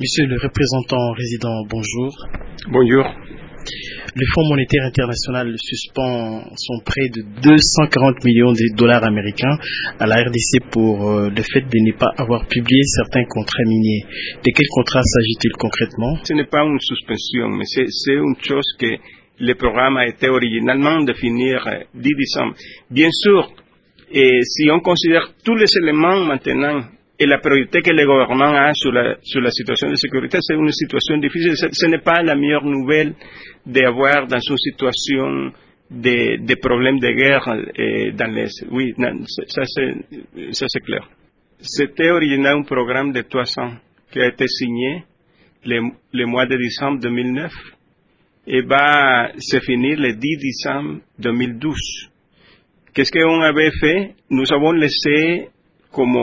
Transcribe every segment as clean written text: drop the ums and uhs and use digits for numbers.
Monsieur le représentant résident, bonjour. Bonjour. Le Fonds monétaire international suspend son prêt de 240 millions de dollars américains à la RDC pour le fait de ne pas avoir publié certains contrats miniers. De quel contrat s'agit-il concrètement? Ce n'est pas une suspension, mais c'est une chose que le programme a été originalement défini 10 décembre. Bien sûr, si on considère tous les éléments maintenant et la priorité que le gouvernement a sur la situation de sécurité, c'est une situation difficile. Ce n'est pas la meilleure nouvelle d'avoir dans une situation de problèmes de guerre dans l'Est. Oui, ça c'est clair. C'était original un programme de 300 qui a été signé le mois de décembre 2009 et va se finir le 10 décembre 2012. Qu'est-ce qu'on avait fait? Nous avons laissé comme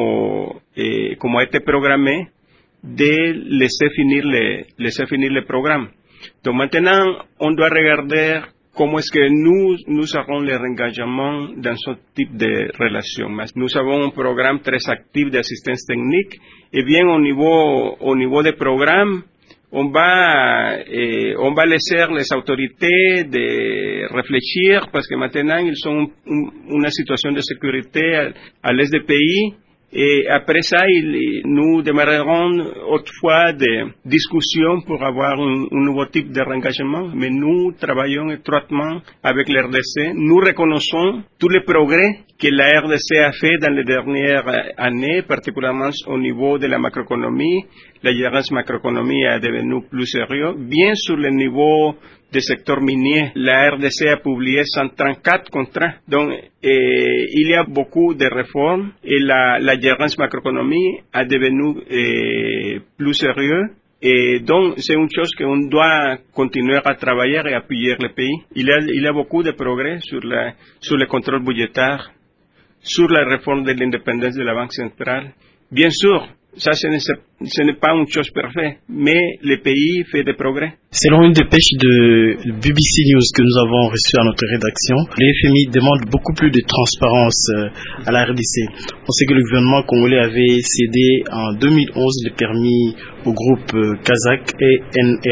a été programmé, de laisser finir le programme. Donc maintenant, on doit regarder comment est-ce que nous avons les engagements dans ce type de relation. Nous avons un programme très actif d'assistance technique, et bien au niveau des programmes, on va laisser les autorités de réfléchir parce que maintenant ils sont une situation de sécurité à l'est du pays et après ça nous démarrerons autrefois des discussions pour avoir un nouveau type de réengagement, mais nous travaillons étroitement avec la RDC. Nous reconnaissons tous les progrès que la RDC a fait dans les dernières années, particulièrement au niveau de la macroéconomie. La gérance macroéconomie est devenue plus sérieuse. Bien sur le niveau du secteur minier, la RDC a publié 134 contrats. Donc, il y a beaucoup de réformes et la gérance macroéconomie a devenu plus sérieuse. Et donc, c'est une chose qu'on doit continuer à travailler et appuyer le pays. Il y a beaucoup de progrès sur le contrôle budgétaire, sur la réforme de l'indépendance de la Banque centrale. Bien sûr, ça, ce n'est pas une chose parfaite, mais le pays fait des progrès. Selon une dépêche de BBC News que nous avons reçue à notre rédaction, le FMI demande beaucoup plus de transparence à la RDC. On sait que le gouvernement congolais avait cédé en 2011 le permis au groupe Kazakh et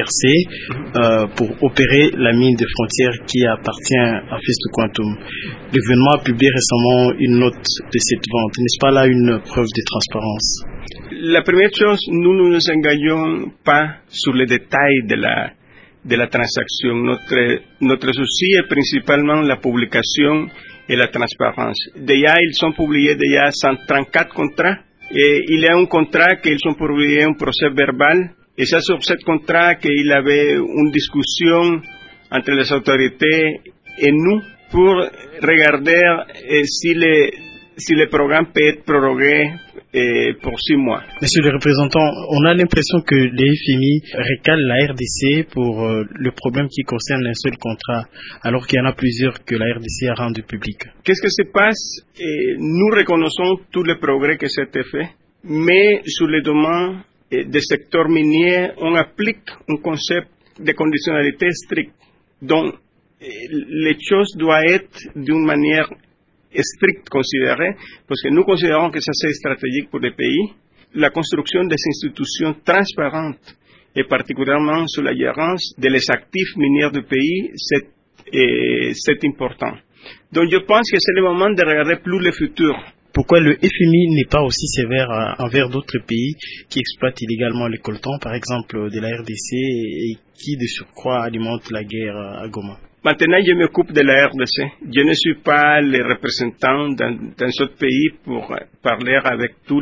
NRC pour opérer la mine de frontières qui appartient à Festo Quantum. Le gouvernement a publié récemment une note de cette vente. N'est-ce pas là une preuve de transparence? La première chose, nous ne nous engageons pas sur les détails de la transaction. Notre souci est principalement la publication et la transparence. Déjà, ils sont publiés déjà 134 contrats. Et il y a un contrat qu'ils ont publié un procès verbal. Et c'est sur ce contrat qu'il y avait une discussion entre les autorités et nous pour regarder si le programme peut être prorogué pour 6 mois. Monsieur le représentant, on a l'impression que le FMI recale la RDC pour le problème qui concerne un seul contrat, alors qu'il y en a plusieurs que la RDC a rendu public. Qu'est-ce qui se passe? Nous reconnaissons tous les progrès que s'est fait, mais sur le domaine des secteurs miniers, on applique un concept de conditionnalité stricte. Donc, les choses doivent être d'une manière strict considéré, parce que nous considérons que ça c'est stratégique pour le pays. La construction des institutions transparentes et particulièrement sur la gérance des actifs miniers du pays, c'est important. Donc je pense que c'est le moment de regarder plus le futur. Pourquoi le FMI n'est pas aussi sévère envers d'autres pays qui exploitent illégalement le coltan, par exemple de la RDC, et qui de surcroît alimentent la guerre à Goma? Maintenant, je m'occupe de la RDC. Je ne suis pas le représentant dans ce pays pour parler avec toutes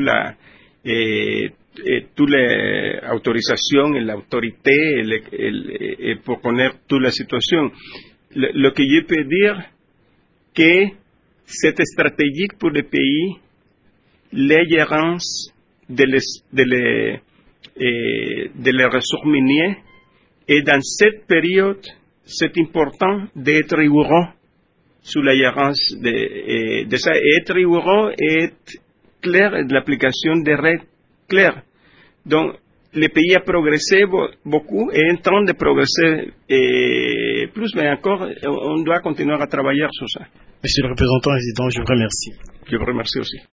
les autorisations et l'autorité et pour connaître toute la situation. Ce que je peux dire, que c'est stratégique pour le pays, la gérance des ressources minières, et dans cette période, c'est important d'être rigoureux sur la gérance de ça. Et être rigoureux et être clair de l'application des règles claires. Donc, le pays a progressé beaucoup et est en train de progresser plus, mais encore, on doit continuer à travailler sur ça. Monsieur le représentant résident, je vous remercie. Je vous remercie aussi.